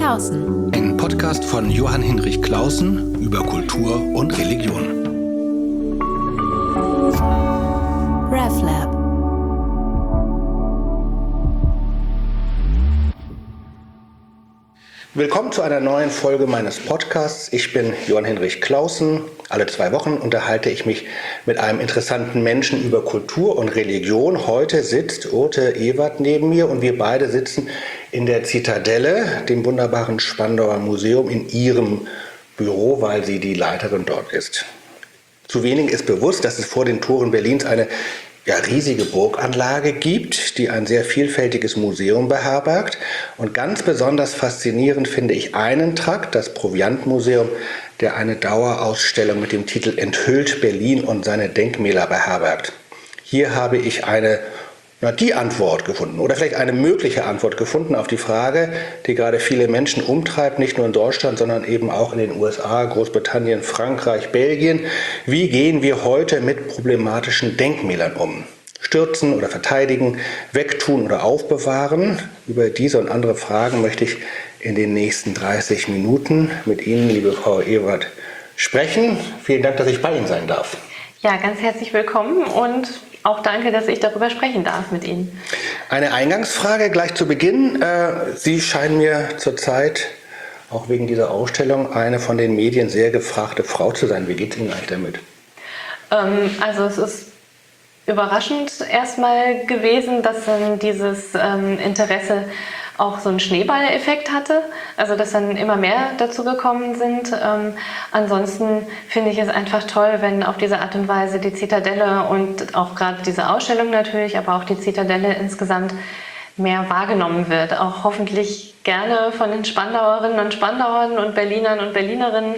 Clausen. Ein Podcast von Johann Hinrich Clausen über Kultur und Religion. RefLab. Willkommen zu einer neuen Folge meines Podcasts. Ich bin Johann Hinrich Clausen. Alle 2 Wochen unterhalte ich mich mit einem interessanten Menschen über Kultur und Religion. Heute sitzt Ute Ewert neben mir und wir beide sitzen in der Zitadelle, dem wunderbaren Spandauer Museum, in ihrem Büro, weil sie die Leiterin dort ist. Zu wenigen ist bewusst, dass es vor den Toren Berlins eine riesige Burganlage gibt, die ein sehr vielfältiges Museum beherbergt. Und ganz besonders faszinierend finde ich einen Trakt, das Proviantmuseum, der eine Dauerausstellung mit dem Titel Enthüllt Berlin und seine Denkmäler beherbergt. Hier habe ich die Antwort gefunden oder vielleicht eine mögliche Antwort gefunden auf die Frage, die gerade viele Menschen umtreibt, nicht nur in Deutschland, sondern eben auch in den USA, Großbritannien, Frankreich, Belgien. Wie gehen wir heute mit problematischen Denkmälern um? Stürzen oder verteidigen, wegtun oder aufbewahren? Über diese und andere Fragen möchte ich in den nächsten 30 Minuten mit Ihnen, liebe Frau Ewert, sprechen. Vielen Dank, dass ich bei Ihnen sein darf. Ja, ganz herzlich willkommen und auch danke, dass ich darüber sprechen darf mit Ihnen. Eine Eingangsfrage gleich zu Beginn. Sie scheinen mir zurzeit, auch wegen dieser Ausstellung, eine von den Medien sehr gefragte Frau zu sein. Wie geht es Ihnen eigentlich damit? Also es ist überraschend erstmal gewesen, dass dann dieses Interesse auch so einen Schneeballeffekt hatte, also dass dann immer mehr dazu gekommen sind. Ansonsten finde ich es einfach toll, wenn auf diese Art und Weise die Zitadelle und auch gerade diese Ausstellung natürlich, aber auch die Zitadelle insgesamt mehr wahrgenommen wird. Auch hoffentlich gerne von den Spandauerinnen und Spandauern und Berlinern und Berlinerinnen,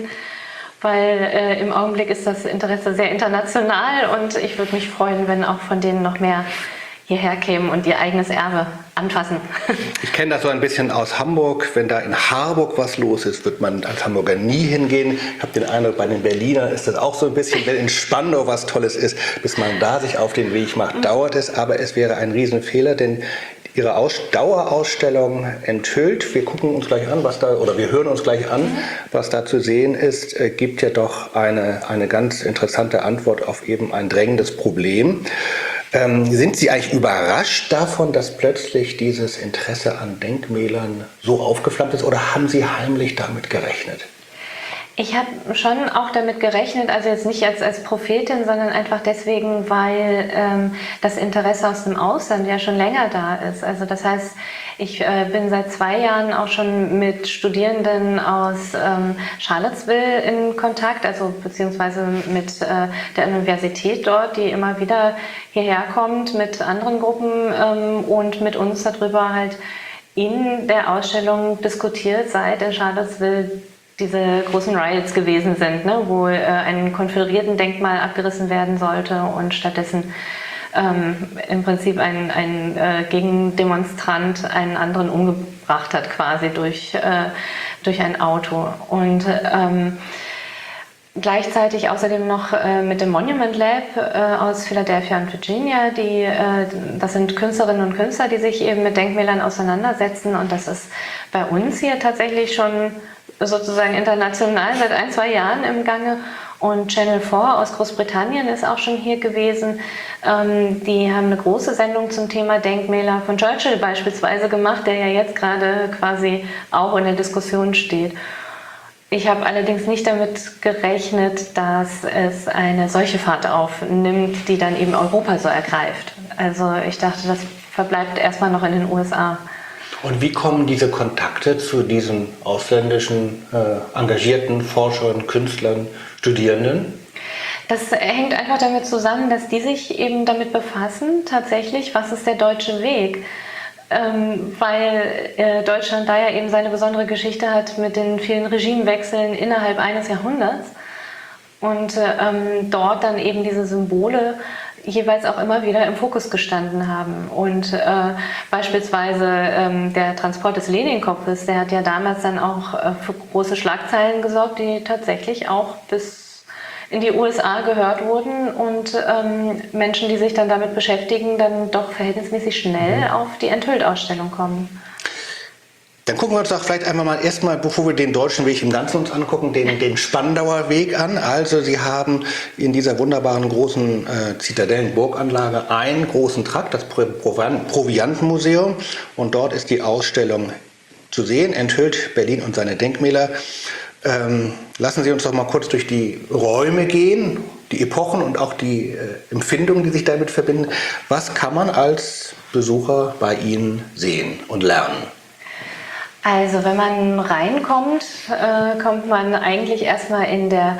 weil im Augenblick ist das Interesse sehr international und ich würde mich freuen, wenn auch von denen noch mehr hierher kämen und ihr eigenes Erbe anfassen. Ich kenne das so ein bisschen aus Hamburg. Wenn da in Harburg was los ist, wird man als Hamburger nie hingehen. Ich habe den Eindruck, bei den Berlinern ist das auch so ein bisschen, wenn in Spandau was Tolles ist, bis man da sich auf den Weg macht, dauert es. Aber es wäre ein Riesenfehler, denn Ihre Dauerausstellung Enthüllt, wir gucken uns gleich an, wir hören uns gleich an, was da zu sehen ist, gibt ja doch eine ganz interessante Antwort auf eben ein drängendes Problem. Sind Sie eigentlich überrascht davon, dass plötzlich dieses Interesse an Denkmälern so aufgeflammt ist, oder haben Sie heimlich damit gerechnet? Ich habe schon auch damit gerechnet, also jetzt nicht als Prophetin, sondern einfach deswegen, weil das Interesse aus dem Ausland ja schon länger da ist. Also das heißt, ich bin seit 2 Jahren auch schon mit Studierenden aus Charlottesville in Kontakt, also beziehungsweise mit der Universität dort, die immer wieder hierher kommt mit anderen Gruppen und mit uns darüber halt in der Ausstellung diskutiert, seit in Charlottesville diese großen Riots gewesen sind, ne, wo ein Konföderierten-Denkmal abgerissen werden sollte und stattdessen im Prinzip ein Gegendemonstrant einen anderen umgebracht hat, quasi durch ein Auto. Und gleichzeitig außerdem noch mit dem Monument Lab aus Philadelphia und Virginia. Das sind Künstlerinnen und Künstler, die sich eben mit Denkmälern auseinandersetzen. Und das ist bei uns hier tatsächlich schon sozusagen international seit 1-2 Jahren im Gange. Und Channel 4 aus Großbritannien ist auch schon hier gewesen. Die haben eine große Sendung zum Thema Denkmäler von Churchill beispielsweise gemacht, der ja jetzt gerade quasi auch in der Diskussion steht. Ich habe allerdings nicht damit gerechnet, dass es eine solche Fahrt aufnimmt, die dann eben Europa so ergreift. Also ich dachte, das verbleibt erstmal noch in den USA. Und wie kommen diese Kontakte zu diesen ausländischen engagierten Forschern, Künstlern, Studierenden? Das hängt einfach damit zusammen, dass die sich eben damit befassen, tatsächlich, was ist der deutsche Weg? Weil Deutschland da ja eben seine besondere Geschichte hat mit den vielen Regimewechseln innerhalb eines Jahrhunderts und dort dann eben diese Symbole jeweils auch immer wieder im Fokus gestanden haben. Und beispielsweise der Transport des Lenin-Kopfes, der hat ja damals dann auch für große Schlagzeilen gesorgt, die tatsächlich auch bis in die USA gehört wurden und Menschen, die sich dann damit beschäftigen, dann doch verhältnismäßig schnell auf die Enthüllt-Ausstellung kommen. Dann gucken wir uns doch vielleicht einmal mal erstmal, bevor wir den deutschen Weg im Ganzen uns angucken, den Spandauer Weg an. Also Sie haben in dieser wunderbaren großen Zitadellenburganlage einen großen Trakt, das Proviantenmuseum. Und dort ist die Ausstellung zu sehen, enthüllt Berlin und seine Denkmäler. Lassen Sie uns doch mal kurz durch die Räume gehen, die Epochen und auch die Empfindungen, die sich damit verbinden. Was kann man als Besucher bei Ihnen sehen und lernen? Also wenn man reinkommt, kommt man eigentlich erstmal in der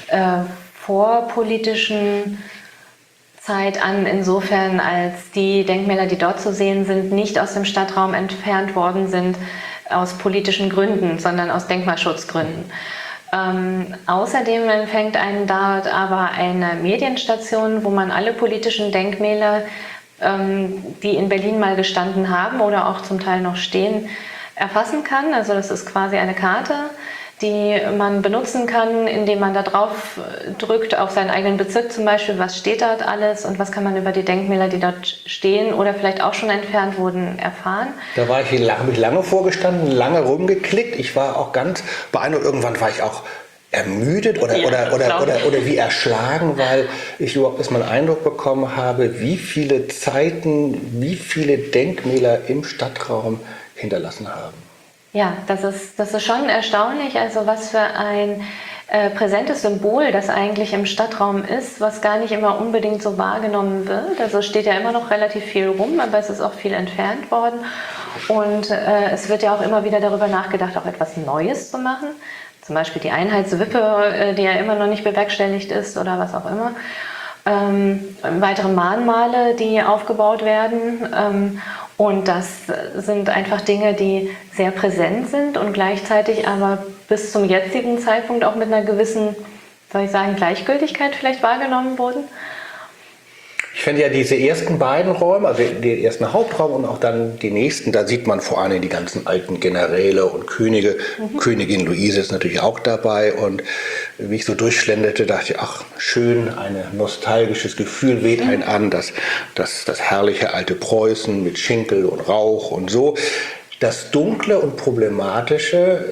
vorpolitischen Zeit an, insofern als die Denkmäler, die dort zu sehen sind, nicht aus dem Stadtraum entfernt worden sind aus politischen Gründen, sondern aus Denkmalschutzgründen. Außerdem empfängt einen dort aber eine Medienstation, wo man alle politischen Denkmäler, die in Berlin mal gestanden haben oder auch zum Teil noch stehen, erfassen kann. Also das ist quasi eine Karte, die man benutzen kann, indem man da drauf drückt, auf seinen eigenen Bezirk zum Beispiel, was steht dort alles und was kann man über die Denkmäler, die dort stehen oder vielleicht auch schon entfernt wurden, erfahren. Da habe ich lange vorgestanden, lange rumgeklickt. Ich war auch ganz beeindruckt. Irgendwann war ich auch ermüdet oder wie erschlagen, weil ich überhaupt erstmal einen Eindruck bekommen habe, wie viele Zeiten, wie viele Denkmäler im Stadtraum hinterlassen haben. Ja, das ist schon erstaunlich, also was für ein präsentes Symbol das eigentlich im Stadtraum ist, was gar nicht immer unbedingt so wahrgenommen wird. Also es steht ja immer noch relativ viel rum, aber es ist auch viel entfernt worden. Und es wird ja auch immer wieder darüber nachgedacht, auch etwas Neues zu machen. Zum Beispiel die Einheitswippe, die ja immer noch nicht bewerkstelligt ist oder was auch immer. Weitere Mahnmale, die aufgebaut werden. Und das sind einfach Dinge, die sehr präsent sind und gleichzeitig aber bis zum jetzigen Zeitpunkt auch mit einer gewissen, soll ich sagen, Gleichgültigkeit vielleicht wahrgenommen wurden. Ich finde ja diese ersten beiden Räume, also den ersten Hauptraum und auch dann die nächsten, da sieht man vor allem die ganzen alten Generäle und Könige. Königin Luise ist natürlich auch dabei und wie ich so durchschlenderte, dachte ich, ach schön, ein nostalgisches Gefühl weht einen an, das herrliche alte Preußen mit Schinkel und Rauch und so. Das Dunkle und Problematische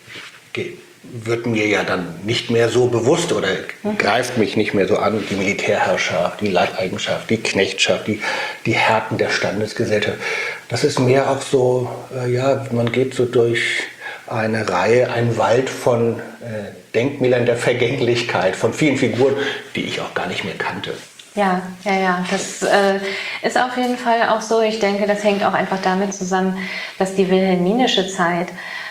wird mir ja dann nicht mehr so bewusst oder greift mich nicht mehr so an, die Militärherrschaft, die Leibeigenschaft, die Knechtschaft, die Härten der Standesgesellschaft. Das ist mehr auch so, man geht so durch eine Reihe, einen Wald von Denkmälern der Vergänglichkeit, von vielen Figuren, die ich auch gar nicht mehr kannte. Ja, das ist auf jeden Fall auch so. Ich denke, das hängt auch einfach damit zusammen, dass die wilhelminische Zeit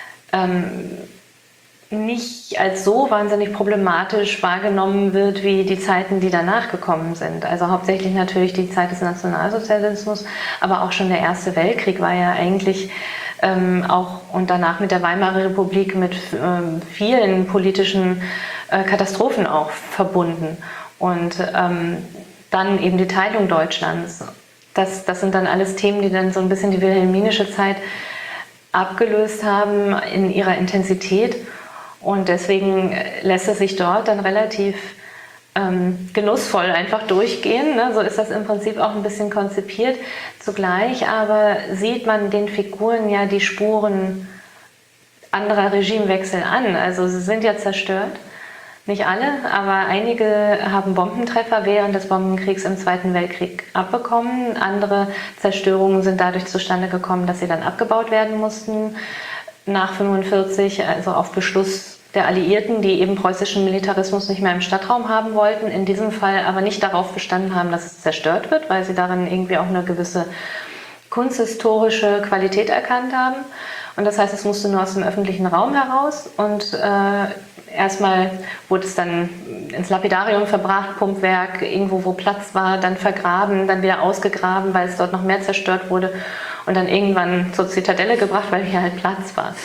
nicht als so wahnsinnig problematisch wahrgenommen wird wie die Zeiten, die danach gekommen sind. Also hauptsächlich natürlich die Zeit des Nationalsozialismus, aber auch schon der Erste Weltkrieg war ja eigentlich auch und danach mit der Weimarer Republik mit vielen politischen Katastrophen auch verbunden. Und dann eben die Teilung Deutschlands. Das sind dann alles Themen, die dann so ein bisschen die wilhelminische Zeit abgelöst haben in ihrer Intensität. Und deswegen lässt es sich dort dann relativ genussvoll einfach durchgehen. Ne? So ist das im Prinzip auch ein bisschen konzipiert. Zugleich aber sieht man den Figuren ja die Spuren anderer Regimewechsel an. Also sie sind ja zerstört. Nicht alle, aber einige haben Bombentreffer während des Bombenkriegs im Zweiten Weltkrieg abbekommen. Andere Zerstörungen sind dadurch zustande gekommen, dass sie dann abgebaut werden mussten nach 1945, also auf Beschluss der Alliierten, die eben preußischen Militarismus nicht mehr im Stadtraum haben wollten, in diesem Fall aber nicht darauf bestanden haben, dass es zerstört wird, weil sie darin irgendwie auch eine gewisse kunsthistorische Qualität erkannt haben. Und das heißt, es musste nur aus dem öffentlichen Raum heraus und erstmal wurde es dann ins Lapidarium verbracht, Pumpwerk, irgendwo wo Platz war, dann vergraben, dann wieder ausgegraben, weil es dort noch mehr zerstört wurde und dann irgendwann zur Zitadelle gebracht, weil hier halt Platz war.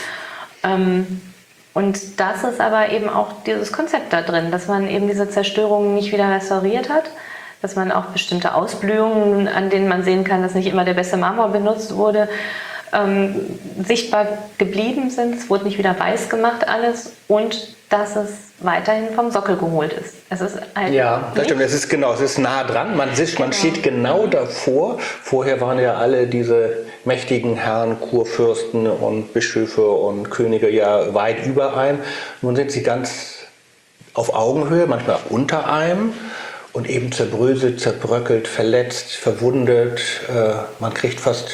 Und das ist aber eben auch dieses Konzept da drin, dass man eben diese Zerstörungen nicht wieder restauriert hat, dass man auch bestimmte Ausblühungen, an denen man sehen kann, dass nicht immer der beste Marmor benutzt wurde, sichtbar geblieben sind. Es wurde nicht wieder weiß gemacht alles und dass es weiterhin vom Sockel geholt ist. Es ist halt Ja, das stimmt. Es ist nah dran. Man steht genau davor. Vorher waren ja alle diese mächtigen Herren, Kurfürsten und Bischöfe und Könige ja weit über einem. Nun sind sie ganz auf Augenhöhe, manchmal auch unter einem und eben zerbröselt, zerbröckelt, verletzt, verwundet. Man kriegt fast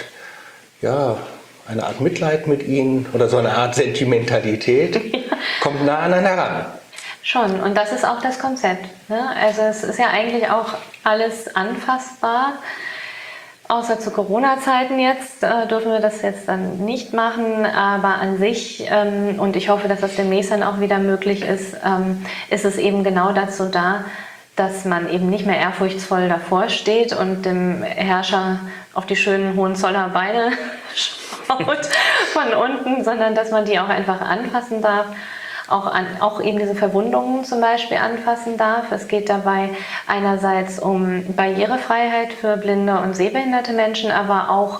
eine Art Mitleid mit ihnen oder so eine Art Sentimentalität. Kommt nah an einen heran. Schon, und das ist auch das Konzept. Ne? Also es ist ja eigentlich auch alles anfassbar. Außer zu Corona-Zeiten jetzt dürfen wir das jetzt dann nicht machen, aber an sich, und ich hoffe, dass das demnächst dann auch wieder möglich ist, ist es eben genau dazu da, dass man eben nicht mehr ehrfurchtsvoll davor steht und dem Herrscher auf die schönen Hohenzollern-Beine schaut von unten, sondern dass man die auch einfach anfassen darf. Auch eben diese Verwundungen zum Beispiel anfassen darf. Es geht dabei einerseits um Barrierefreiheit für blinde und sehbehinderte Menschen, aber auch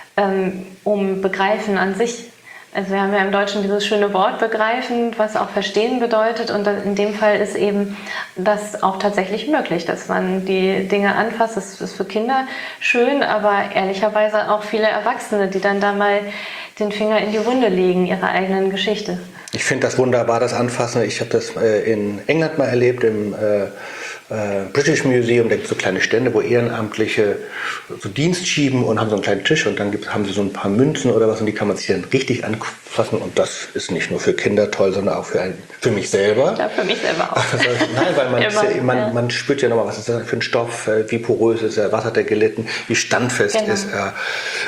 um Begreifen an sich. Also wir haben ja im Deutschen dieses schöne Wort begreifen, was auch verstehen bedeutet. Und in dem Fall ist eben das auch tatsächlich möglich, dass man die Dinge anfasst. Das ist für Kinder schön, aber ehrlicherweise auch viele Erwachsene, die dann da mal den Finger in die Wunde legen, ihrer eigenen Geschichte. Ich finde das wunderbar, das Anfassen. Ich habe das in England mal erlebt, im British Museum. Da gibt es so kleine Stände, wo Ehrenamtliche so Dienst schieben und haben so einen kleinen Tisch und dann haben sie so ein paar Münzen oder was und die kann man sich dann richtig anfassen. Und das ist nicht nur für Kinder toll, sondern auch für mich selber. Ja, für mich selber auch. Also, nein, weil man spürt ja nochmal, was ist das für ein Stoff, wie porös ist er, was hat er gelitten, wie standfest ist er.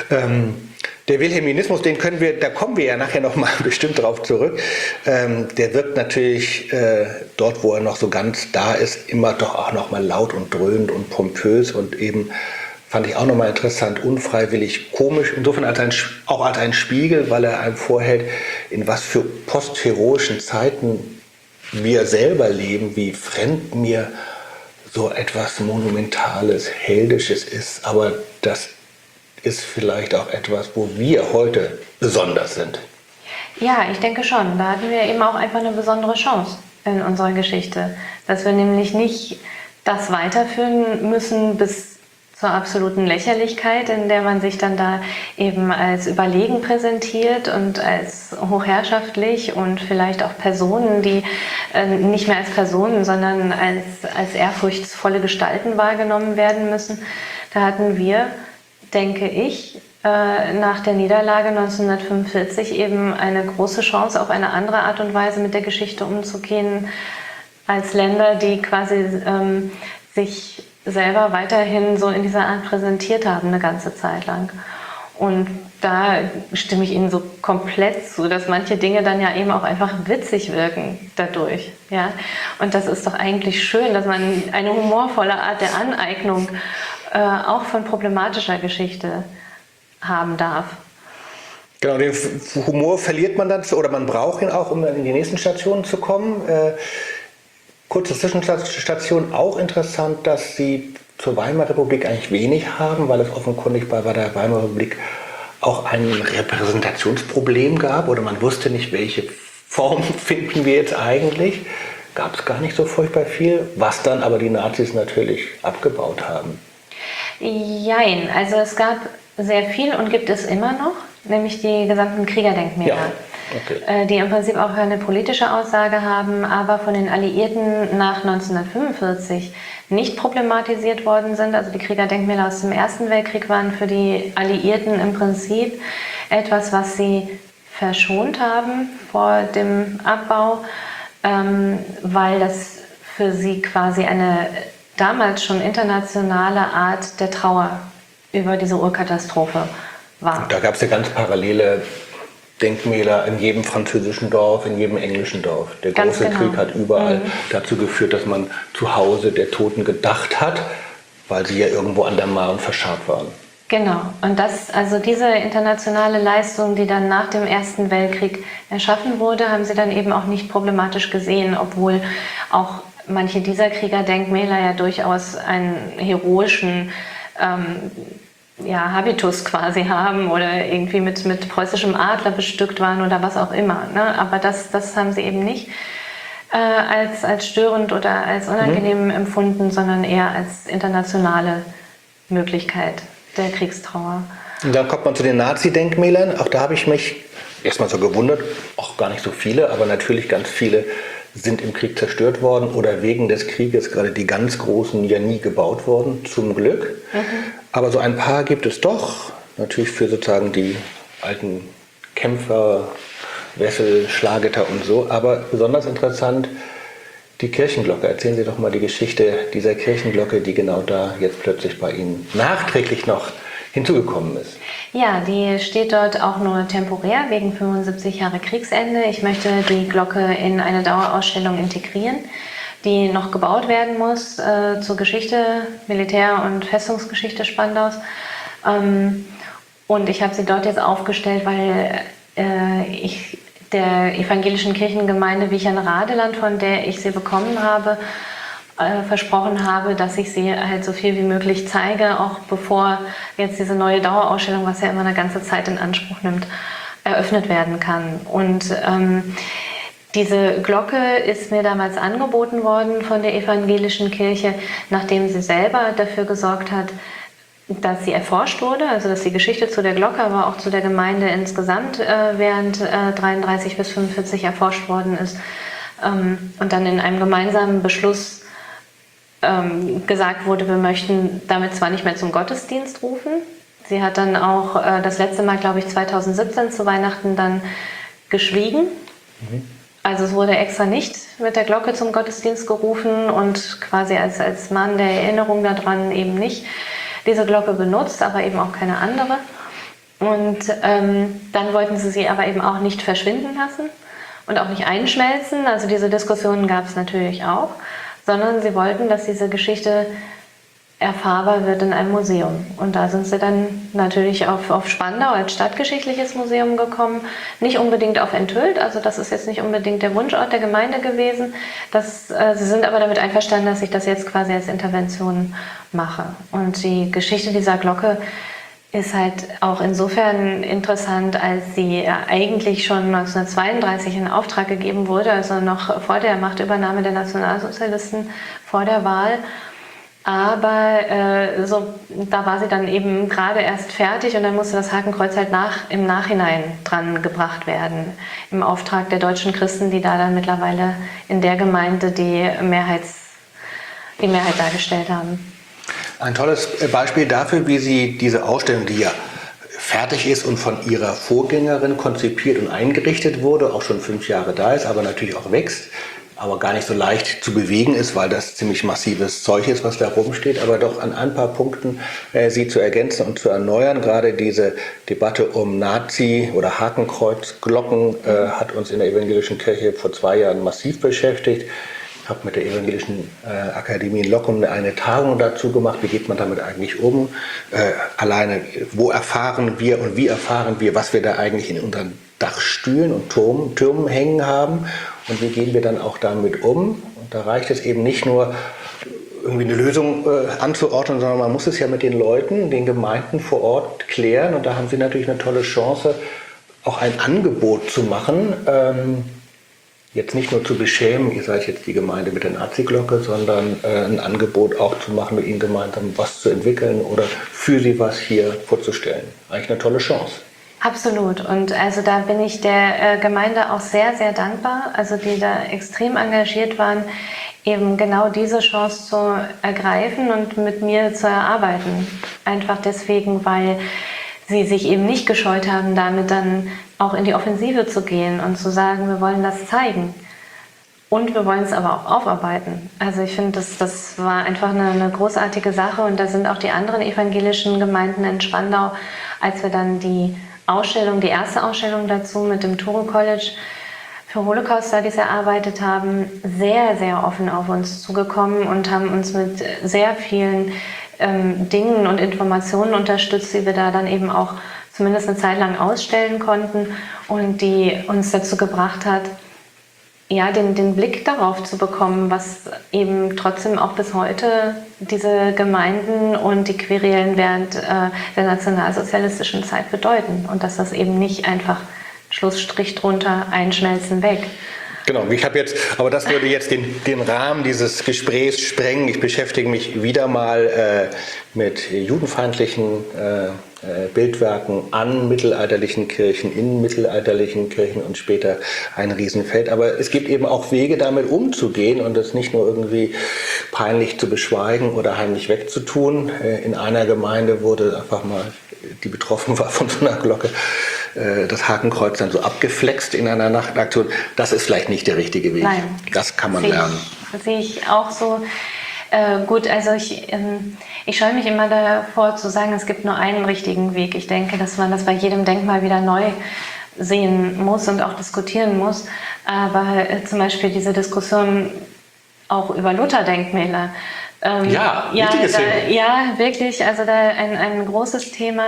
Der Wilhelminismus, da kommen wir ja nachher nochmal bestimmt drauf zurück, der wirkt natürlich dort, wo er noch so ganz da ist, immer doch auch nochmal laut und dröhnend und pompös und eben, fand ich auch nochmal interessant, unfreiwillig komisch, insofern auch als ein Spiegel, weil er einem vorhält, in was für postheroischen Zeiten wir selber leben, wie fremd mir so etwas Monumentales, Heldisches ist, aber das ist vielleicht auch etwas, wo wir heute besonders sind. Ja, ich denke schon. Da hatten wir eben auch einfach eine besondere Chance in unserer Geschichte. Dass wir nämlich nicht das weiterführen müssen bis zur absoluten Lächerlichkeit, in der man sich dann da eben als überlegen präsentiert und als hochherrschaftlich und vielleicht auch Personen, die nicht mehr als Personen, sondern als ehrfurchtsvolle Gestalten wahrgenommen werden müssen. Da hatten wir, denke ich, nach der Niederlage 1945 eben eine große Chance, auf eine andere Art und Weise mit der Geschichte umzugehen, als Länder, die quasi sich selber weiterhin so in dieser Art präsentiert haben, eine ganze Zeit lang. Und da stimme ich Ihnen so komplett zu, dass manche Dinge dann ja eben auch einfach witzig wirken dadurch. Ja? Und das ist doch eigentlich schön, dass man eine humorvolle Art der Aneignung auch von problematischer Geschichte haben darf. Genau, den Humor verliert man dann, oder man braucht ihn auch, um dann in die nächsten Stationen zu kommen. Kurze Zwischenstation, auch interessant, dass Sie zur Weimarer Republik eigentlich wenig haben, weil es offenkundig bei der Weimarer Republik auch ein Repräsentationsproblem gab oder man wusste nicht, welche Form finden wir jetzt eigentlich. Gab es gar nicht so furchtbar viel, was dann aber die Nazis natürlich abgebaut haben. Jein, also es gab sehr viel und gibt es immer noch, nämlich die gesamten Kriegerdenkmäler, die im Prinzip auch eine politische Aussage haben, aber von den Alliierten nach 1945 nicht problematisiert worden sind. Also die Kriegerdenkmäler aus dem Ersten Weltkrieg waren für die Alliierten im Prinzip etwas, was sie verschont haben vor dem Abbau, weil das für sie quasi eine damals schon internationale Art der Trauer über diese Urkatastrophe war. Und da gab es ja ganz parallele Denkmäler in jedem französischen Dorf, in jedem englischen Dorf. Der große Krieg hat überall dazu geführt, dass man zu Hause der Toten gedacht hat, weil sie ja irgendwo an der Marne verscharrt waren. Genau. Und also diese internationale Leistung, die dann nach dem Ersten Weltkrieg erschaffen wurde, haben sie dann eben auch nicht problematisch gesehen, obwohl auch manche dieser Kriegerdenkmäler ja durchaus einen heroischen Habitus quasi haben oder irgendwie mit preußischem Adler bestückt waren oder was auch immer. Ne? Aber das haben sie eben nicht als störend oder als unangenehm empfunden, sondern eher als internationale Möglichkeit der Kriegstrauer. Und dann kommt man zu den Nazi-Denkmälern. Auch da habe ich mich erstmal so gewundert, auch gar nicht so viele, aber natürlich ganz viele sind im Krieg zerstört worden oder wegen des Krieges, gerade die ganz großen, ja nie gebaut worden, zum Glück. Aber so ein paar gibt es doch, natürlich für sozusagen die alten Kämpfer, Wessel, Schlageter und so. Aber besonders interessant die Kirchenglocke. Erzählen Sie doch mal die Geschichte dieser Kirchenglocke, die genau da jetzt plötzlich bei Ihnen nachträglich noch hinzugekommen ist. Ja, die steht dort auch nur temporär wegen 75 Jahre Kriegsende. Ich möchte die Glocke in eine Dauerausstellung integrieren, die noch gebaut werden muss zur Geschichte, Militär- und Festungsgeschichte Spandaus. Und ich habe sie dort jetzt aufgestellt, weil ich der evangelischen Kirchengemeinde Wiechern-Radeland, von der ich sie bekommen habe, versprochen habe, dass ich sie halt so viel wie möglich zeige, auch bevor jetzt diese neue Dauerausstellung, was ja immer eine ganze Zeit in Anspruch nimmt, eröffnet werden kann. Und diese Glocke ist mir damals angeboten worden von der evangelischen Kirche, nachdem sie selber dafür gesorgt hat, dass sie erforscht wurde, also dass die Geschichte zu der Glocke, aber auch zu der Gemeinde insgesamt während 33 bis 45 erforscht worden ist und dann in einem gemeinsamen Beschluss gesagt wurde, wir möchten damit zwar nicht mehr zum Gottesdienst rufen. Sie hat dann auch das letzte Mal, glaube ich, 2017 zu Weihnachten dann geschwiegen. Also es wurde extra nicht mit der Glocke zum Gottesdienst gerufen und quasi als Mann der Erinnerung daran eben nicht diese Glocke benutzt, aber eben auch keine andere. Und dann wollten sie aber eben auch nicht verschwinden lassen und auch nicht einschmelzen. Also diese Diskussionen gab es natürlich auch, sondern sie wollten, dass diese Geschichte erfahrbar wird in einem Museum. Und da sind sie dann natürlich auf Spandau als stadtgeschichtliches Museum gekommen, nicht unbedingt auf Enthüllt, also das ist jetzt nicht unbedingt der Wunschort der Gemeinde gewesen. Sie sind aber damit einverstanden, dass ich das jetzt quasi als Intervention mache. Und die Geschichte dieser Glocke ist halt auch insofern interessant, als sie eigentlich schon 1932 in Auftrag gegeben wurde, also noch vor der Machtübernahme der Nationalsozialisten, vor der Wahl. Aber da war sie dann eben gerade erst fertig und dann musste das Hakenkreuz halt im Nachhinein dran gebracht werden. Im Auftrag der deutschen Christen, die da dann mittlerweile in der Gemeinde die Mehrheit dargestellt haben. Ein tolles Beispiel dafür, wie Sie diese Ausstellung, die ja fertig ist und von ihrer Vorgängerin konzipiert und eingerichtet wurde, auch schon 5 Jahre da ist, aber natürlich auch wächst, aber gar nicht so leicht zu bewegen ist, weil das ziemlich massives Zeug ist, was da rumsteht, aber doch an ein paar Punkten sie zu ergänzen und zu erneuern. Gerade diese Debatte um Nazi- oder Hakenkreuzglocken hat uns in der evangelischen Kirche vor 2 Jahren massiv beschäftigt. Ich habe mit der Evangelischen Akademie in Loccum eine Tagung dazu gemacht. Wie geht man damit eigentlich um? Alleine, wo erfahren wir und wie erfahren wir, was wir da eigentlich in unseren Dachstühlen und Türmen hängen haben? Und wie gehen wir dann auch damit um? Und da reicht es eben nicht nur, irgendwie eine Lösung anzuordnen, sondern man muss es ja mit den Leuten, den Gemeinden vor Ort klären. Und da haben Sie natürlich eine tolle Chance, auch ein Angebot zu machen, jetzt nicht nur zu beschämen, ihr seid jetzt die Gemeinde mit der Nazi-Glocke, sondern ein Angebot auch zu machen, mit ihnen gemeinsam was zu entwickeln oder für sie was hier vorzustellen. Eigentlich eine tolle Chance. Absolut. Und also da bin ich der Gemeinde auch sehr, sehr dankbar, also die da extrem engagiert waren, eben genau diese Chance zu ergreifen und mit mir zu erarbeiten. Einfach deswegen, weil sie sich eben nicht gescheut haben, damit dann auch in die Offensive zu gehen und zu sagen, wir wollen das zeigen. Und wir wollen es aber auch aufarbeiten. Also ich finde, das war einfach eine großartige Sache. Und da sind auch die anderen evangelischen Gemeinden in Spandau, als wir dann die erste Ausstellung dazu mit dem Touro College für Holocaust Studies erarbeitet haben, sehr, sehr offen auf uns zugekommen und haben uns mit sehr vielen Dingen und Informationen unterstützt, die wir da dann eben auch zumindest eine Zeit lang ausstellen konnten und die uns dazu gebracht hat, ja, den Blick darauf zu bekommen, was eben trotzdem auch bis heute diese Gemeinden und die Querelen während der nationalsozialistischen Zeit bedeuten. Und dass das eben nicht einfach Schlussstrich drunter, einschmelzen, weg. Genau, aber das würde jetzt den Rahmen dieses Gesprächs sprengen. Ich beschäftige mich wieder mal mit judenfeindlichen Bildwerken an mittelalterlichen Kirchen, in mittelalterlichen Kirchen und später ein Riesenfeld. Aber es gibt eben auch Wege, damit umzugehen und das nicht nur irgendwie peinlich zu beschweigen oder heimlich wegzutun. In einer Gemeinde wurde einfach mal, die betroffen war von so einer Glocke, das Hakenkreuz dann so abgeflext in einer Nachtaktion. Das ist vielleicht nicht der richtige Weg. Nein, das kann man lernen. Sehe ich auch so. Gut, also ich scheue mich immer davor zu sagen, es gibt nur einen richtigen Weg. Ich denke, dass man das bei jedem Denkmal wieder neu sehen muss und auch diskutieren muss. Aber zum Beispiel diese Diskussion auch über Luther-Denkmäler. Wichtiges Thema. Ja, wirklich. Also da ein großes Thema.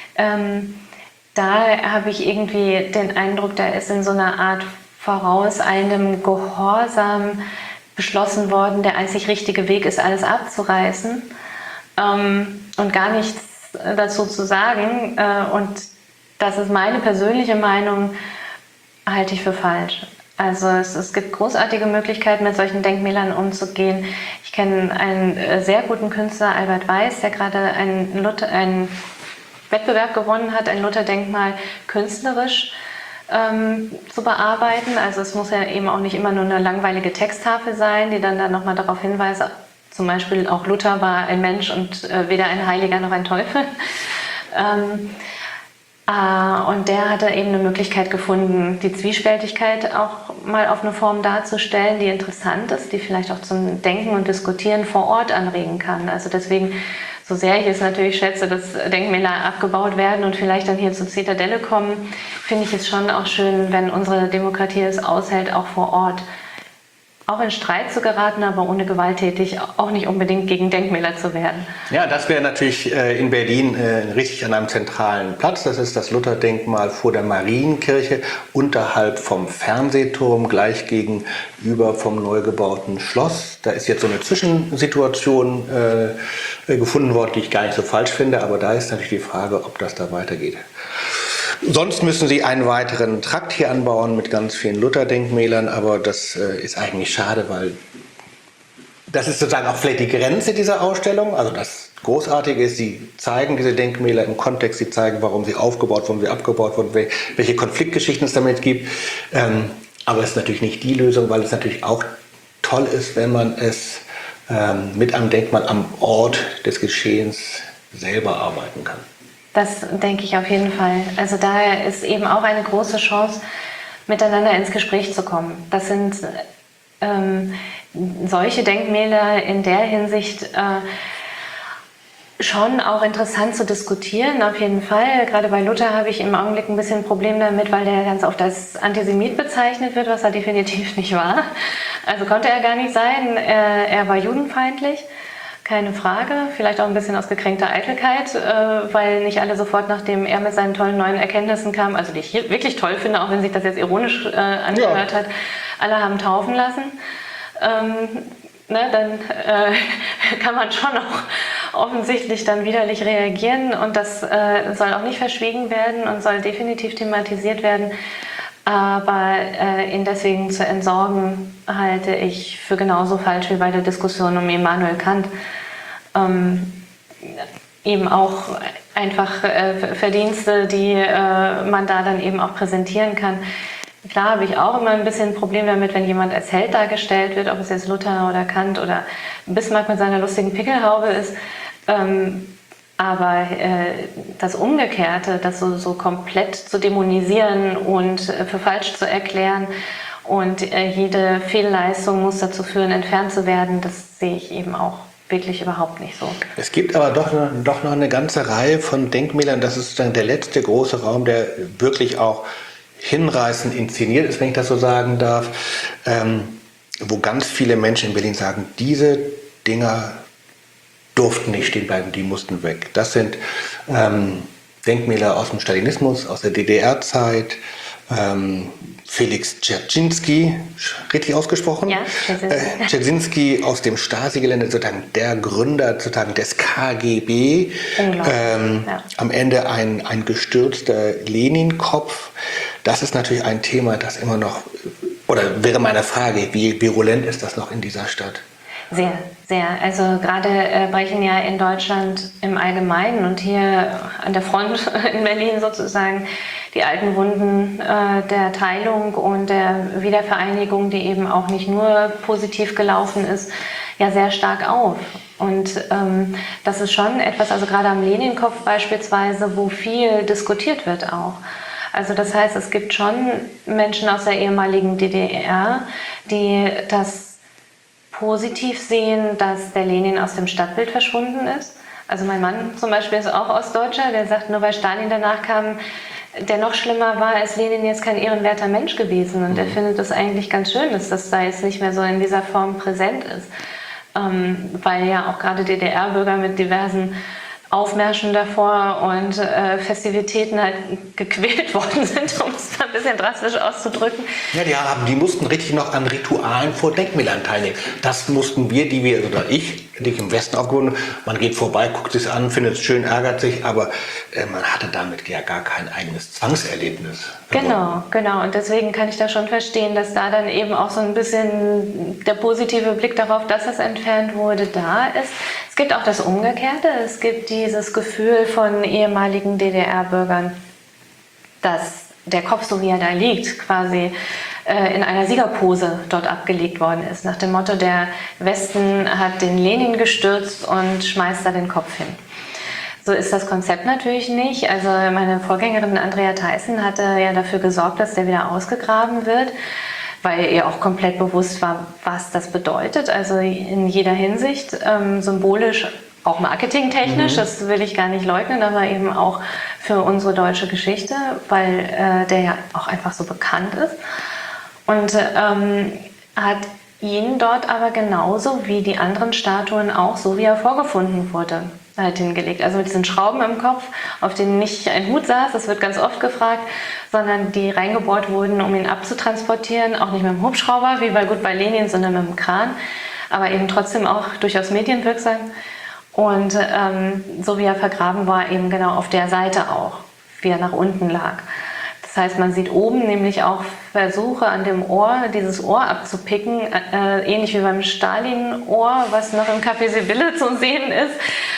Da habe ich irgendwie den Eindruck, da ist in so einer Art vorauseilendem Gehorsam beschlossen worden, der einzig richtige Weg ist, alles abzureißen und gar nichts dazu zu sagen. Und das ist meine persönliche Meinung, halte ich für falsch. Also es gibt großartige Möglichkeiten, mit solchen Denkmälern umzugehen. Ich kenne einen sehr guten Künstler, Albert Weiß, der gerade einen Wettbewerb gewonnen hat, ein Luther-Denkmal künstlerisch zu bearbeiten. Also es muss ja eben auch nicht immer nur eine langweilige Texttafel sein, die dann nochmal darauf hinweist, zum Beispiel auch Luther war ein Mensch und weder ein Heiliger noch ein Teufel. Und der hatte eben eine Möglichkeit gefunden, die Zwiespältigkeit auch mal auf eine Form darzustellen, die interessant ist, die vielleicht auch zum Denken und Diskutieren vor Ort anregen kann. Also deswegen, so sehr ich es natürlich schätze, dass Denkmäler abgebaut werden und vielleicht dann hier zur Zitadelle kommen, finde ich es schon auch schön, wenn unsere Demokratie es aushält, auch vor Ort auch in Streit zu geraten, aber ohne gewalttätig auch nicht unbedingt gegen Denkmäler zu werden. Ja, das wäre natürlich in Berlin richtig an einem zentralen Platz. Das ist das Luther-Denkmal vor der Marienkirche, unterhalb vom Fernsehturm, gleich gegenüber vom neu gebauten Schloss. Da ist jetzt so eine Zwischensituation gefunden worden, die ich gar nicht so falsch finde, aber da ist natürlich die Frage, ob das da weitergeht. Sonst müssen sie einen weiteren Trakt hier anbauen mit ganz vielen Luther-Denkmälern, aber das ist eigentlich schade, weil das ist sozusagen auch vielleicht die Grenze dieser Ausstellung. Also das Großartige ist, sie zeigen diese Denkmäler im Kontext, sie zeigen, warum sie aufgebaut wurden, wie abgebaut wurden, welche Konfliktgeschichten es damit gibt. Aber es ist natürlich nicht die Lösung, weil es natürlich auch toll ist, wenn man es mit einem Denkmal am Ort des Geschehens selber arbeiten kann. Das denke ich auf jeden Fall. Also daher ist eben auch eine große Chance, miteinander ins Gespräch zu kommen. Das sind solche Denkmäler in der Hinsicht schon auch interessant zu diskutieren, auf jeden Fall. Gerade bei Luther habe ich im Augenblick ein bisschen ein Problem damit, weil der ganz oft als Antisemit bezeichnet wird, was er definitiv nicht war. Also konnte er gar nicht sein. Er war judenfeindlich. Keine Frage, vielleicht auch ein bisschen aus gekränkter Eitelkeit, weil nicht alle sofort, nachdem er mit seinen tollen neuen Erkenntnissen kam, also die ich wirklich toll finde, auch wenn sich das jetzt ironisch angehört hat, alle haben taufen lassen. Dann kann man schon auch offensichtlich dann widerlich reagieren und das soll auch nicht verschwiegen werden und soll definitiv thematisiert werden. Aber ihn deswegen zu entsorgen, halte ich für genauso falsch wie bei der Diskussion um Immanuel Kant. Eben auch einfach Verdienste, die man da dann eben auch präsentieren kann. Klar habe ich auch immer ein bisschen ein Problem damit, wenn jemand als Held dargestellt wird, ob es jetzt Luther oder Kant oder Bismarck mit seiner lustigen Pickelhaube ist. Aber das Umgekehrte, das so komplett zu dämonisieren und für falsch zu erklären und jede Fehlleistung muss dazu führen, entfernt zu werden, das sehe ich eben auch wirklich überhaupt nicht so. Es gibt aber doch noch eine ganze Reihe von Denkmälern. Das ist dann der letzte große Raum, der wirklich auch hinreißend inszeniert ist, wenn ich das so sagen darf, wo ganz viele Menschen in Berlin sagen, diese Dinger durften nicht stehen bleiben, die mussten weg. Das sind Denkmäler aus dem Stalinismus, aus der DDR-Zeit, Felix Dzerzhinsky, richtig ausgesprochen? Ja, Dzerzhinsky aus dem Stasi-Gelände, sozusagen der Gründer sozusagen des KGB. Am Ende ein gestürzter Lenin-Kopf. Das ist natürlich ein Thema, das immer noch, oder wäre meine Frage, wie virulent ist das noch in dieser Stadt? Sehr, sehr. Also gerade brechen ja in Deutschland im Allgemeinen und hier an der Front in Berlin sozusagen die alten Wunden der Teilung und der Wiedervereinigung, die eben auch nicht nur positiv gelaufen ist, ja sehr stark auf. Und das ist schon etwas, also gerade am Lenin-Kopf beispielsweise, wo viel diskutiert wird auch. Also das heißt, es gibt schon Menschen aus der ehemaligen DDR, die das positiv sehen, dass der Lenin aus dem Stadtbild verschwunden ist. Also mein Mann zum Beispiel ist auch Ostdeutscher, der sagt, nur weil Stalin danach kam, der noch schlimmer war, ist Lenin jetzt kein ehrenwerter Mensch gewesen. Und er findet es eigentlich ganz schön, dass das da jetzt nicht mehr so in dieser Form präsent ist. Weil ja auch gerade DDR-Bürger mit diversen Aufmärschen davor und Festivitäten halt gequält worden sind, um es ein bisschen drastisch auszudrücken. Ja, die mussten richtig noch an Ritualen vor Denkmälern teilnehmen. Das mussten wir, oder ich, die ich im Westen aufgewunden, man geht vorbei, guckt es an, findet es schön, ärgert sich, aber man hatte damit ja gar kein eigenes Zwangserlebnis. Genau. Und deswegen kann ich da schon verstehen, dass da dann eben auch so ein bisschen der positive Blick darauf, dass es entfernt wurde, da ist. Es gibt auch das Umgekehrte. Es gibt dieses Gefühl von ehemaligen DDR-Bürgern, dass der Kopf, so wie er da liegt, quasi in einer Siegerpose dort abgelegt worden ist. Nach dem Motto, der Westen hat den Lenin gestürzt und schmeißt da den Kopf hin. So ist das Konzept natürlich nicht. Also meine Vorgängerin Andrea Theissen hatte ja dafür gesorgt, dass der wieder ausgegraben wird, weil ihr auch komplett bewusst war, was das bedeutet. Also in jeder Hinsicht, symbolisch, auch marketingtechnisch, das will ich gar nicht leugnen, aber eben auch für unsere deutsche Geschichte, weil der ja auch einfach so bekannt ist. Und hat ihn dort aber genauso wie die anderen Statuen auch, so wie er vorgefunden wurde, halt hingelegt. Also mit diesen Schrauben im Kopf, auf denen nicht ein Hut saß, das wird ganz oft gefragt, sondern die reingebohrt wurden, um ihn abzutransportieren, auch nicht mit dem Hubschrauber, wie bei Lenin, sondern mit dem Kran, aber eben trotzdem auch durchaus medienwirksam. Und so wie er vergraben war, eben genau auf der Seite auch, wie er nach unten lag. Das heißt, man sieht oben nämlich auch Versuche an dem Ohr, dieses Ohr abzupicken, ähnlich wie beim Stalin-Ohr, was noch im Café Sibylle zu sehen ist.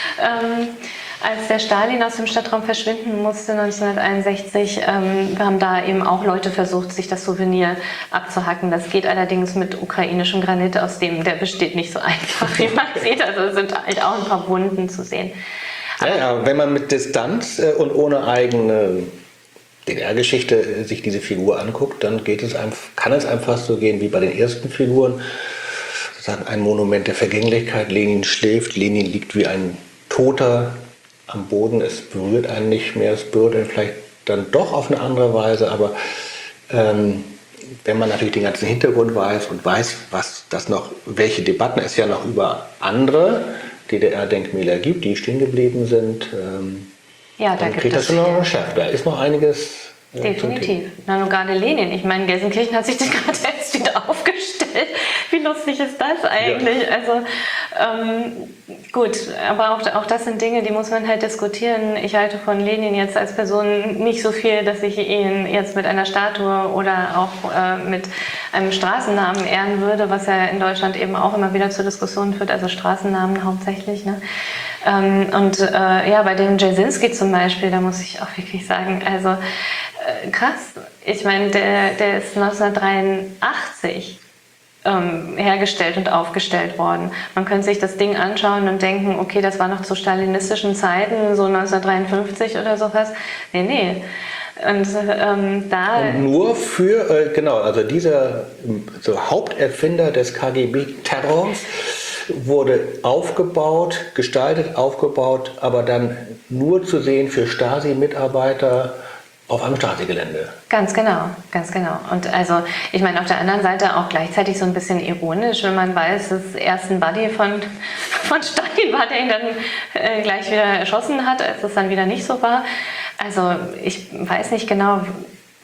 Als der Stalin aus dem Stadtraum verschwinden musste 1961, haben da eben auch Leute versucht, sich das Souvenir abzuhacken. Das geht allerdings mit ukrainischem Granit, aus dem der besteht nicht so einfach, wie man sieht. Also es sind halt auch ein paar Wunden zu sehen. Ja, wenn man mit Distanz und ohne eigene DDR-Geschichte sich diese Figur anguckt, dann kann es einem fast so gehen wie bei den ersten Figuren. Sozusagen ein Monument der Vergänglichkeit. Lenin schläft, Lenin liegt wie ein Toter am Boden, es berührt einen nicht mehr, es berührt einen vielleicht dann doch auf eine andere Weise, aber wenn man natürlich den ganzen Hintergrund weiß und weiß, welche Debatten es ja noch über andere DDR-Denkmäler gibt, die stehen geblieben sind, ja, da kriegt das schon noch eine Schärfe. Da ist noch einiges. Definitiv. Na, und gerade Lenin. Ich meine, Gelsenkirchen hat sich das gerade erst wieder aufgestellt. Wie lustig ist das eigentlich? Ja. Also gut, aber auch das sind Dinge, die muss man halt diskutieren. Ich halte von Lenin jetzt als Person nicht so viel, dass ich ihn jetzt mit einer Statue oder auch mit einem Straßennamen ehren würde, was ja in Deutschland eben auch immer wieder zur Diskussion führt, also Straßennamen hauptsächlich. Ne? Bei dem Dzerzhinsky zum Beispiel, da muss ich auch wirklich sagen, also krass. Ich meine, der ist 1983 hergestellt und aufgestellt worden. Man könnte sich das Ding anschauen und denken, okay, das war noch zu stalinistischen Zeiten, so 1953 oder sowas. Nee. Und nur für, also dieser Haupterfinder des KGB-Terrors wurde gestaltet, aufgebaut, aber dann nur zu sehen für Stasi-Mitarbeiter auf einem Stasi-Gelände. Ganz genau. Und also, ich meine, auf der anderen Seite auch gleichzeitig so ein bisschen ironisch, wenn man weiß, dass erst ein Buddy von Stalin war, der ihn dann gleich wieder erschossen hat, als es dann wieder nicht so war. Also, ich weiß nicht genau,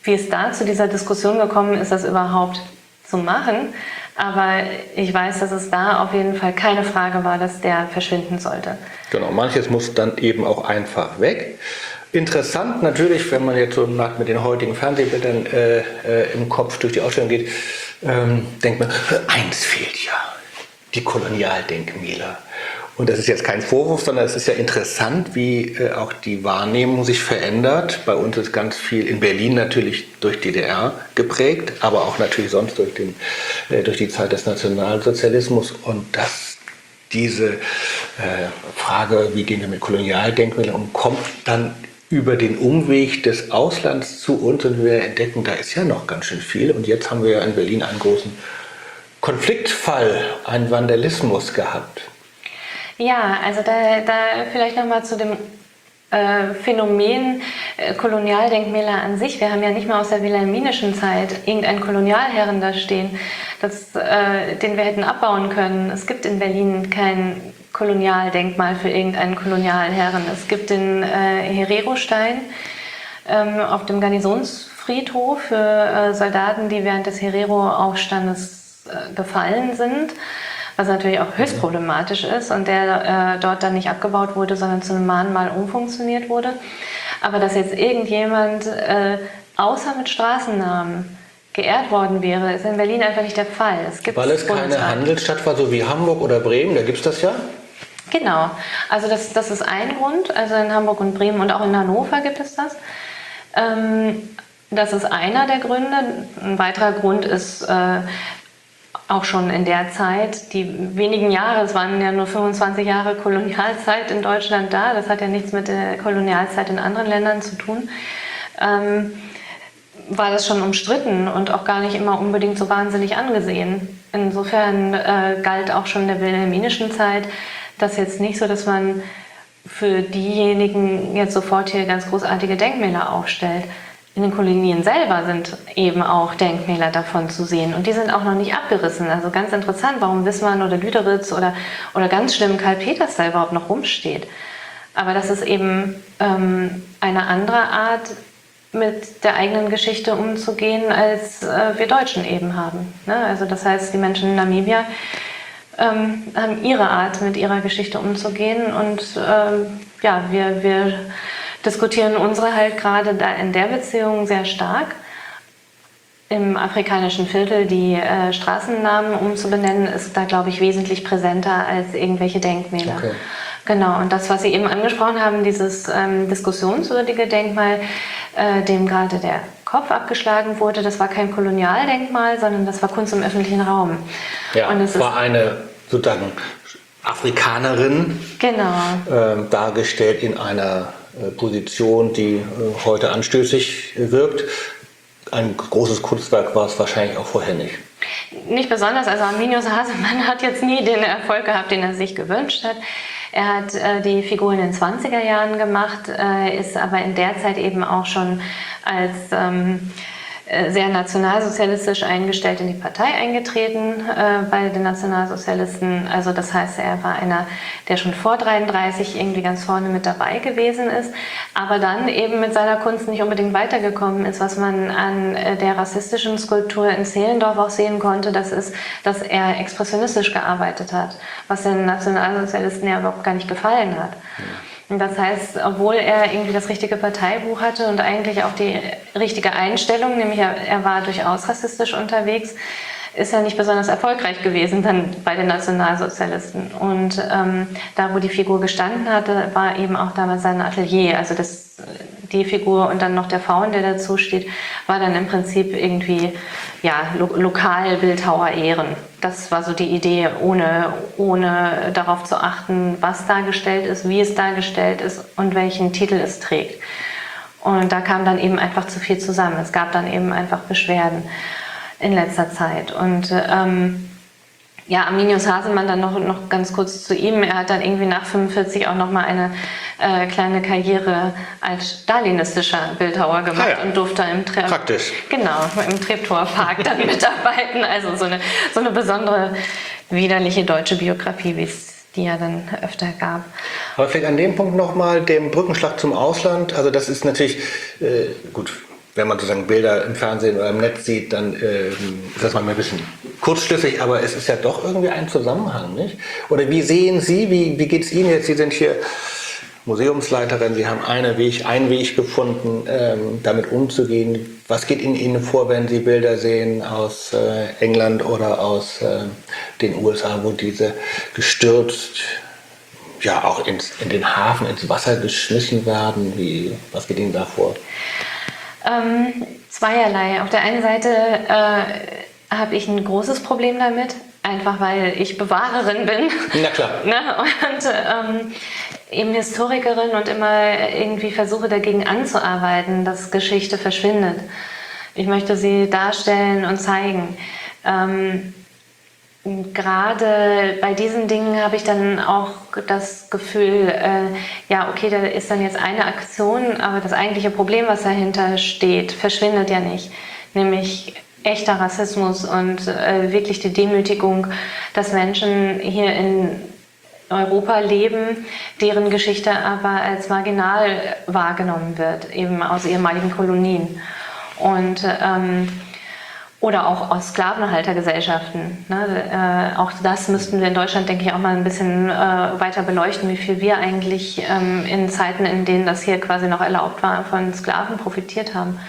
wie es da zu dieser Diskussion gekommen ist, das überhaupt zu machen. Aber ich weiß, dass es da auf jeden Fall keine Frage war, dass der verschwinden sollte. Genau, manches muss dann eben auch einfach weg. Interessant natürlich, wenn man jetzt so mit den heutigen Fernsehbildern im Kopf durch die Ausstellung geht, denkt man, eins fehlt ja, die Kolonialdenkmäler. Und das ist jetzt kein Vorwurf, sondern es ist ja interessant, wie auch die Wahrnehmung sich verändert. Bei uns ist ganz viel in Berlin natürlich durch DDR geprägt, aber auch natürlich sonst durch die Zeit des Nationalsozialismus. Und dass diese Frage, wie gehen wir mit Kolonialdenkmälern um, kommt dann über den Umweg des Auslands zu uns und wir entdecken, da ist ja noch ganz schön viel. Und jetzt haben wir ja in Berlin einen großen Konfliktfall, einen Vandalismus gehabt. Ja, also da vielleicht nochmal zu dem Phänomen Kolonialdenkmäler an sich. Wir haben ja nicht mal aus der wilhelminischen Zeit irgendeinen Kolonialherren da stehen, den wir hätten abbauen können. Es gibt in Berlin kein Kolonialdenkmal für irgendeinen Kolonialherren. Es gibt den Herero-Stein auf dem Garnisonsfriedhof für Soldaten, die während des Herero-Aufstandes gefallen sind, was natürlich auch höchst problematisch ist und der dort dann nicht abgebaut wurde, sondern zu einem Mahnmal umfunktioniert wurde. Aber dass jetzt irgendjemand außer mit Straßennamen geehrt worden wäre, ist in Berlin einfach nicht der Fall. Weil es keine Handelsstadt war, so wie Hamburg oder Bremen, da gibt es das ja? Genau, also das ist ein Grund, also in Hamburg und Bremen und auch in Hannover gibt es das. Das ist einer der Gründe. Ein weiterer Grund ist auch schon in der Zeit, die wenigen Jahre, es waren ja nur 25 Jahre Kolonialzeit in Deutschland da, das hat ja nichts mit der Kolonialzeit in anderen Ländern zu tun, war das schon umstritten und auch gar nicht immer unbedingt so wahnsinnig angesehen. Insofern galt auch schon in der wilhelminischen Zeit das jetzt nicht so, dass man für diejenigen jetzt sofort hier ganz großartige Denkmäler aufstellt. In den Kolonien selber sind eben auch Denkmäler davon zu sehen und die sind auch noch nicht abgerissen. Also ganz interessant, warum Wismar oder Lüderitz oder ganz schlimm Karl Peters da überhaupt noch rumsteht. Aber das ist eben eine andere Art, mit der eigenen Geschichte umzugehen, als wir Deutschen eben haben. Ne? Also das heißt, die Menschen in Namibia haben ihre Art, mit ihrer Geschichte umzugehen und ja, wir diskutieren unsere halt gerade da in der Beziehung sehr stark. Im afrikanischen Viertel die Straßennamen umzubenennen, ist da, glaube ich, wesentlich präsenter als irgendwelche Denkmäler. Okay. Genau, und das, was Sie eben angesprochen haben, dieses diskussionswürdige Denkmal, dem gerade der Kopf abgeschlagen wurde, das war kein Kolonialdenkmal, sondern das war Kunst im öffentlichen Raum. Ja, und es war eine sozusagen Afrikanerin, genau, dargestellt in einer Position, die heute anstößig wirkt. Ein großes Kunstwerk war es wahrscheinlich auch vorher nicht. Nicht besonders. Also Arminius Hasemann hat jetzt nie den Erfolg gehabt, den er sich gewünscht hat. Er hat die Figur in den 20er Jahren gemacht, ist aber in der Zeit eben auch schon als sehr nationalsozialistisch eingestellt in die Partei eingetreten bei den Nationalsozialisten. Also das heißt, er war einer, der schon vor 1933 irgendwie ganz vorne mit dabei gewesen ist, aber dann eben mit seiner Kunst nicht unbedingt weitergekommen ist. Was man an der rassistischen Skulptur in Zehlendorf auch sehen konnte, das ist, dass er expressionistisch gearbeitet hat, was den Nationalsozialisten ja überhaupt gar nicht gefallen hat. Ja. Und das heißt, obwohl er irgendwie das richtige Parteibuch hatte und eigentlich auch die richtige Einstellung, nämlich er war durchaus rassistisch unterwegs, ist er nicht besonders erfolgreich gewesen dann bei den Nationalsozialisten. Und da, wo die Figur gestanden hatte, war eben auch damals sein Atelier. Also die Figur und dann noch der Faun, der dazu steht, war dann im Prinzip irgendwie ja, Lokalbildhauer ehren. Das war so die Idee, ohne darauf zu achten, was dargestellt ist, wie es dargestellt ist und welchen Titel es trägt. Und da kam dann eben einfach zu viel zusammen. Es gab dann eben einfach Beschwerden in letzter Zeit. Und ja, Arminius Hasemann dann noch ganz kurz zu ihm. Er hat dann irgendwie nach 1945 auch noch mal eine kleine Karriere als stalinistischer Bildhauer gemacht und durfte im Treptower-Park dann mitarbeiten. Also so eine besondere widerliche deutsche Biografie, wie es die ja dann öfter gab. Aber vielleicht an dem Punkt nochmal, dem Brückenschlag zum Ausland. Also das ist natürlich, gut, wenn man sozusagen Bilder im Fernsehen oder im Netz sieht, dann ist das manchmal ein bisschen kurzschlüssig, aber es ist ja doch irgendwie ein Zusammenhang, nicht? Oder wie sehen Sie, wie geht es Ihnen jetzt? Sie sind hier Museumsleiterin, Sie haben einen Weg gefunden, damit umzugehen. Was geht Ihnen vor, wenn Sie Bilder sehen aus England oder aus den USA, wo diese gestürzt, ja auch in den Hafen, ins Wasser geschmissen werden? Was geht Ihnen da vor? Zweierlei. Auf der einen Seite habe ich ein großes Problem damit, einfach weil ich Bewahrerin bin. Na klar. Ne? Und eben Historikerin und immer irgendwie versuche dagegen anzuarbeiten, dass Geschichte verschwindet. Ich möchte sie darstellen und zeigen. Gerade bei diesen Dingen habe ich dann auch das Gefühl, ja okay, da ist dann jetzt eine Aktion, aber das eigentliche Problem, was dahinter steht, verschwindet ja nicht. Nämlich echter Rassismus und wirklich die Demütigung, dass Menschen hier in Europa leben, deren Geschichte aber als marginal wahrgenommen wird, eben aus ehemaligen Kolonien. Und oder auch aus Sklavenhaltergesellschaften. Ne? Auch das müssten wir in Deutschland, denke ich, auch mal ein bisschen weiter beleuchten, wie viel wir eigentlich in Zeiten, in denen das hier quasi noch erlaubt war, von Sklaven profitiert haben.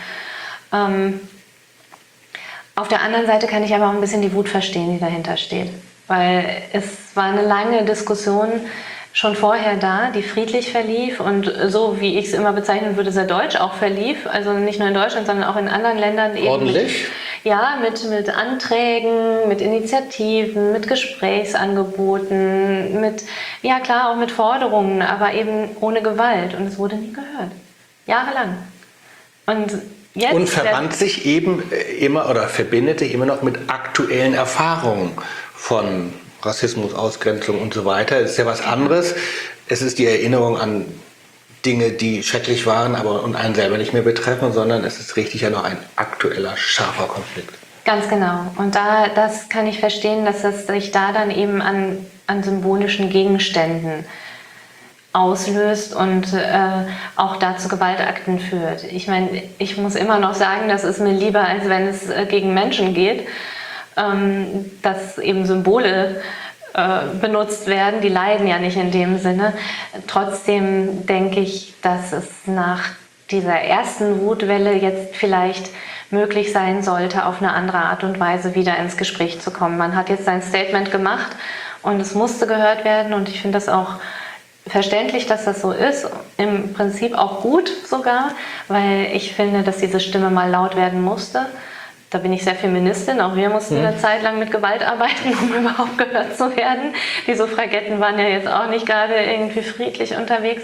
Auf der anderen Seite kann ich aber auch ein bisschen die Wut verstehen, die dahinter steht. Weil es war eine lange Diskussion schon vorher da, die friedlich verlief und so, wie ich es immer bezeichnen würde, sehr deutsch auch verlief. Also nicht nur in Deutschland, sondern auch in anderen Ländern. Eben ordentlich? Mit Anträgen, mit Initiativen, mit Gesprächsangeboten, ja klar, auch mit Forderungen, aber eben ohne Gewalt. Und es wurde nie gehört. Jahrelang. Und jetzt und verband sich eben immer oder verbindet sich immer noch mit aktuellen Erfahrungen von Rassismus, Ausgrenzung und so weiter. Es ist ja was anderes. Es ist die Erinnerung an Dinge, die schrecklich waren, aber und einen selber nicht mehr betreffen, sondern es ist richtig ja noch ein aktueller, scharfer Konflikt. Ganz genau. Und das kann ich verstehen, dass es sich da dann eben an symbolischen Gegenständen auslöst und auch dazu Gewaltakten führt. Ich meine, ich muss immer noch sagen, das ist mir lieber, als wenn es gegen Menschen geht, dass eben Symbole benutzt werden, die leiden ja nicht in dem Sinne. Trotzdem denke ich, dass es nach dieser ersten Wutwelle jetzt vielleicht möglich sein sollte, auf eine andere Art und Weise wieder ins Gespräch zu kommen. Man hat jetzt sein Statement gemacht und es musste gehört werden und ich finde das auch verständlich, dass das so ist, im Prinzip auch gut sogar, weil ich finde, dass diese Stimme mal laut werden musste. Da bin ich sehr Feministin, auch wir mussten eine Zeit lang mit Gewalt arbeiten, um überhaupt gehört zu werden. Die Suffragetten waren ja jetzt auch nicht gerade irgendwie friedlich unterwegs.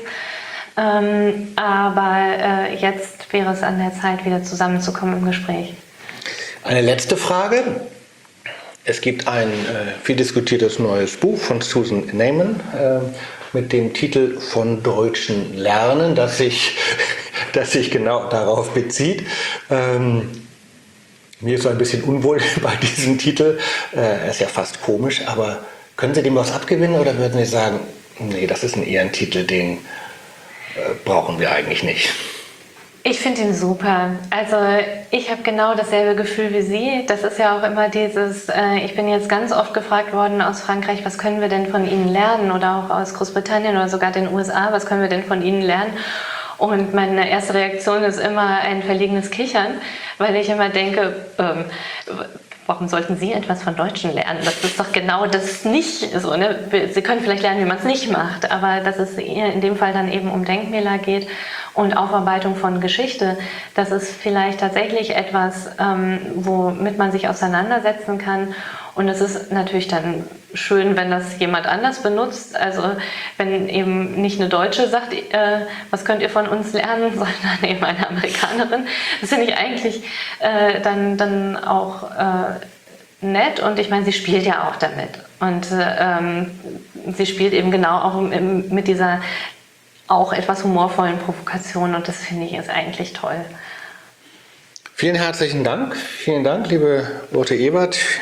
Aber jetzt wäre es an der Zeit, wieder zusammenzukommen im Gespräch. Eine letzte Frage. Es gibt ein viel diskutiertes neues Buch von Susan Neiman mit dem Titel Von Deutschen lernen, das sich genau darauf bezieht. Mir ist so ein bisschen unwohl bei diesem Titel. Er ist ja fast komisch, aber können Sie dem was abgewinnen oder würden Sie sagen, nee, das ist eher ein Titel, den brauchen wir eigentlich nicht? Ich finde ihn super. Also ich habe genau dasselbe Gefühl wie Sie. Das ist ja auch immer dieses, ich bin jetzt ganz oft gefragt worden aus Frankreich, was können wir denn von Ihnen lernen? Oder auch aus Großbritannien oder sogar den USA, was können wir denn von Ihnen lernen? Und meine erste Reaktion ist immer ein verlegenes Kichern, weil ich immer denke, warum sollten Sie etwas von Deutschen lernen? Das ist doch genau das nicht so. Ne? Sie können vielleicht lernen, wie man es nicht macht, aber dass es in dem Fall dann eben um Denkmäler geht und Aufarbeitung von Geschichte, das ist vielleicht tatsächlich etwas, womit man sich auseinandersetzen kann. Und es ist natürlich dann schön, wenn das jemand anders benutzt. Also wenn eben nicht eine Deutsche sagt, was könnt ihr von uns lernen, sondern eben eine Amerikanerin. Das finde ich eigentlich dann auch nett. Und ich meine, sie spielt ja auch damit. Und sie spielt eben genau auch mit dieser auch etwas humorvollen Provokation. Und das finde ich ist eigentlich toll. Vielen herzlichen Dank. Vielen Dank, liebe Ute Ebert,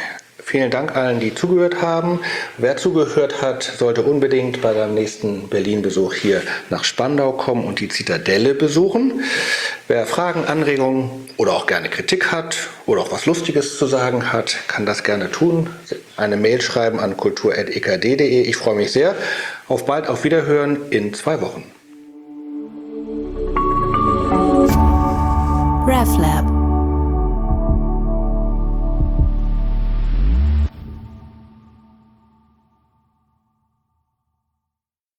Vielen Dank allen, die zugehört haben. Wer zugehört hat, sollte unbedingt bei seinem nächsten Berlin-Besuch hier nach Spandau kommen und die Zitadelle besuchen. Wer Fragen, Anregungen oder auch gerne Kritik hat oder auch was Lustiges zu sagen hat, kann das gerne tun. Eine Mail schreiben an kultur@ekd.de. Ich freue mich sehr. Auf bald, auf Wiederhören in 2 Wochen. RefLab.